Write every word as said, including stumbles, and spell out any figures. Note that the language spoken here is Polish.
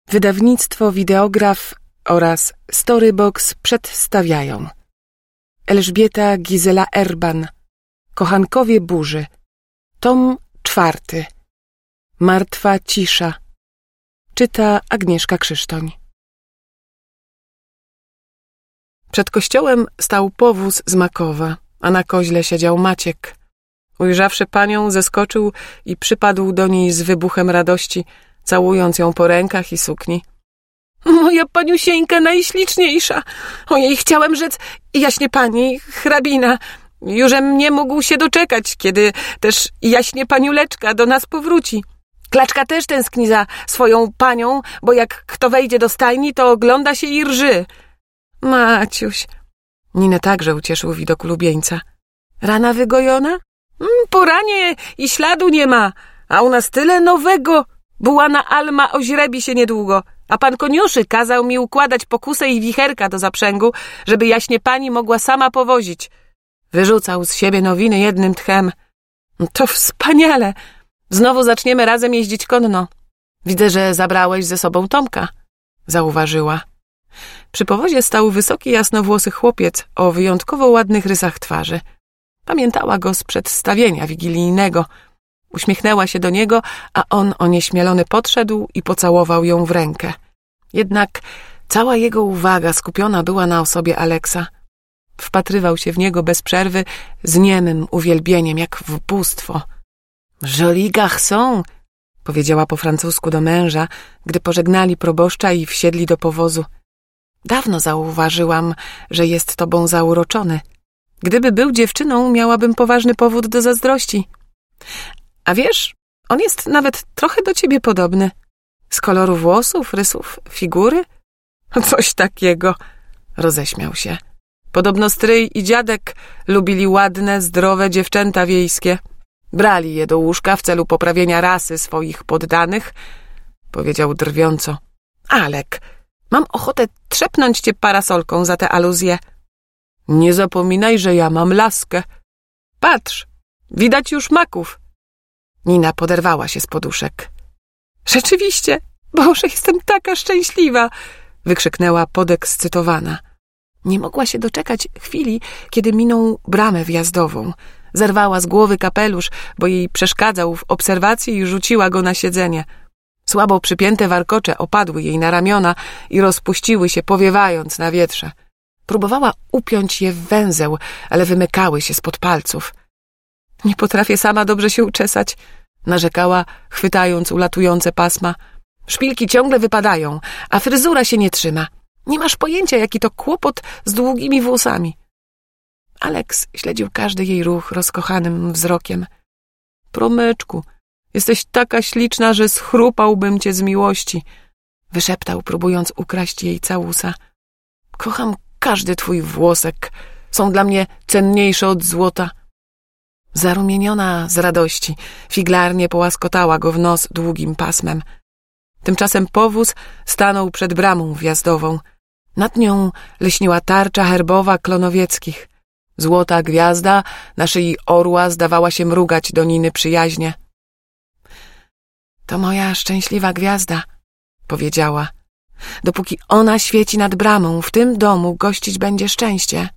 Wydawnictwo Wideograf oraz Storybox przedstawiają Elżbieta Gizela Erban, Kochankowie burzy, tom czwarty. Martwa cisza. Czyta Agnieszka Krzysztoń. Przed kościołem stał powóz z Makowa, a na koźle siedział Maciek. Ujrzawszy panią, zeskoczył i przypadł do niej z wybuchem radości, całując ją po rękach i sukni. Moja paniusieńka najśliczniejsza! Ojej, chciałem rzec, jaśnie pani, hrabina, jużem nie mógł się doczekać, kiedy też jaśnie paniuleczka do nas powróci. Klaczka też tęskni za swoją panią, bo jak kto wejdzie do stajni, to ogląda się i rży. Maciuś! Ninę także ucieszył widok ulubieńca. Rana wygojona? Mm, po ranie i śladu nie ma, a u nas tyle nowego. Bułana Alma oźrebi się niedługo, a pan koniuszy kazał mi układać pokusę i wicherka do zaprzęgu, żeby jaśnie pani mogła sama powozić. Wyrzucał z siebie nowiny jednym tchem. To wspaniale! Znowu zaczniemy razem jeździć konno. Widzę, że zabrałeś ze sobą Tomka, zauważyła. Przy powozie stał wysoki, jasnowłosy chłopiec o wyjątkowo ładnych rysach twarzy. Pamiętała go z przedstawienia wigilijnego. Uśmiechnęła się do niego, a on onieśmielony podszedł i pocałował ją w rękę. Jednak cała jego uwaga skupiona była na osobie Aleksa. Wpatrywał się w niego bez przerwy z niemym uwielbieniem, jak w bóstwo. Joli garçon, powiedziała po francusku do męża, gdy pożegnali proboszcza i wsiedli do powozu. Dawno zauważyłam, że jest tobą zauroczony. Gdyby był dziewczyną, miałabym poważny powód do zazdrości. A wiesz, on jest nawet trochę do ciebie podobny. Z koloru włosów, rysów, figury? Coś takiego, roześmiał się. Podobno stryj i dziadek lubili ładne, zdrowe dziewczęta wiejskie. Brali je do łóżka w celu poprawienia rasy swoich poddanych, powiedział drwiąco. Alek, mam ochotę trzepnąć cię parasolką za te aluzje. Nie zapominaj, że ja mam laskę. Patrz, widać już maków. Nina poderwała się z poduszek. Rzeczywiście, Boże, jestem taka szczęśliwa, wykrzyknęła podekscytowana. Nie mogła się doczekać chwili, kiedy minął bramę wjazdową. Zerwała z głowy kapelusz, bo jej przeszkadzał w obserwacji i rzuciła go na siedzenie. Słabo przypięte warkocze opadły jej na ramiona i rozpuściły się, powiewając na wietrze. Próbowała upiąć je w węzeł, ale wymykały się spod palców. Nie potrafię sama dobrze się uczesać, narzekała, chwytając ulatujące pasma. Szpilki ciągle wypadają, a fryzura się nie trzyma. Nie masz pojęcia, jaki to kłopot z długimi włosami. Aleks śledził każdy jej ruch rozkochanym wzrokiem. Promyczku, jesteś taka śliczna, że schrupałbym cię z miłości, wyszeptał, próbując ukraść jej całusa. Kocham każdy twój włosek, są dla mnie cenniejsze od złota. Zarumieniona z radości, figlarnie połaskotała go w nos długim pasmem. Tymczasem powóz stanął przed bramą wjazdową. Nad nią lśniła tarcza herbowa Klonowieckich. Złota gwiazda na szyi orła zdawała się mrugać do Niny przyjaźnie. To moja szczęśliwa gwiazda, powiedziała. Dopóki ona świeci nad bramą, w tym domu gościć będzie szczęście.